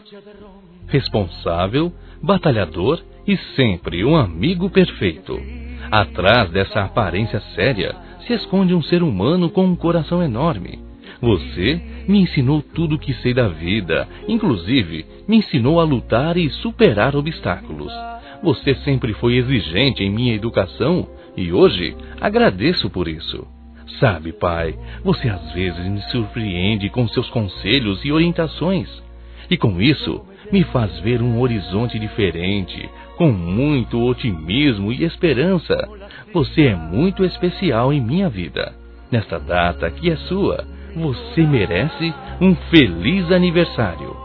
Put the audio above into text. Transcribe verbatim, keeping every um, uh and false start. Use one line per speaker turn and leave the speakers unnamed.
Responsável, batalhador e sempre um amigo perfeito. Atrás dessa aparência séria se esconde um ser humano com um coração enorme. Você me ensinou tudo o que sei da vida, inclusive me ensinou a lutar e superar obstáculos. Você sempre foi exigente em minha educação e hoje agradeço por isso. Sabe, pai, você às vezes me surpreende com seus conselhos e orientações. E com isso, me faz ver um horizonte diferente, com muito otimismo e esperança. Você é muito especial em minha vida. Nesta data que é sua, você merece um feliz aniversário.